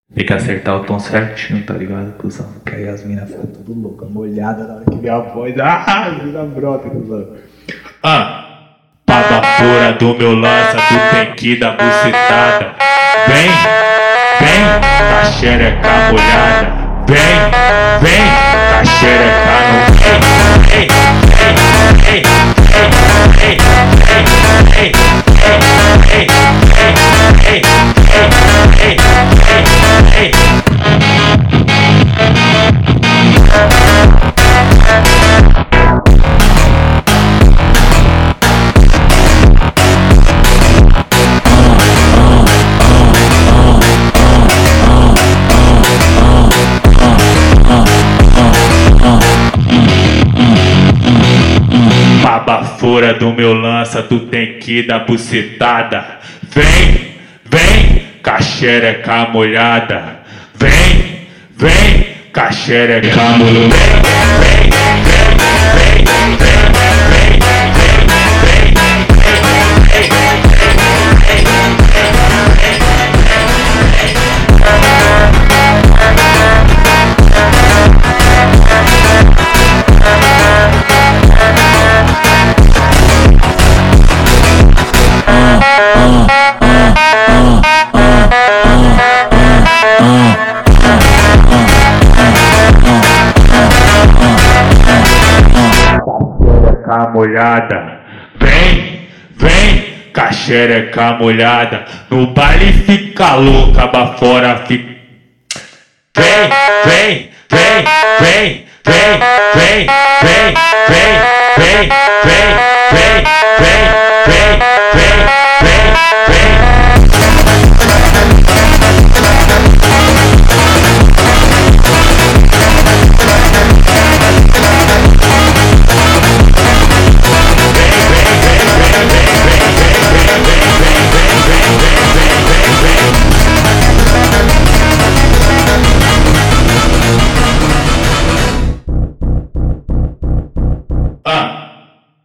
Tem que acertar o tom certinho, tá ligado, cuzão? Que aí as minas ficam tudo loucas, molhadas na hora que vê a voz. Ah, as minas brota, cuzão. Baba fura do meu lança, tu tem que dar bucetada. Vem, vem, com a xereca molhada. Vem, vem, com a xereca no... Ei, ei, ei, ei, ei, ei, ei, ei, ei, ei, ei, ei, ei, ei, ei. Baba fura do meu lança, tu tem que dar bucetada. Vem, vem, com a xereca molhada. Vem, vem, com a xereca molhada. Vem, vem, vem, vem, vem, vem, vem, molhada. Vem, vem, com a xereca molhada. No baile fica louca, bafora fica. Vem, vem, vem, vem, vem, vem, vem, vem, vem, vem, vem, vem.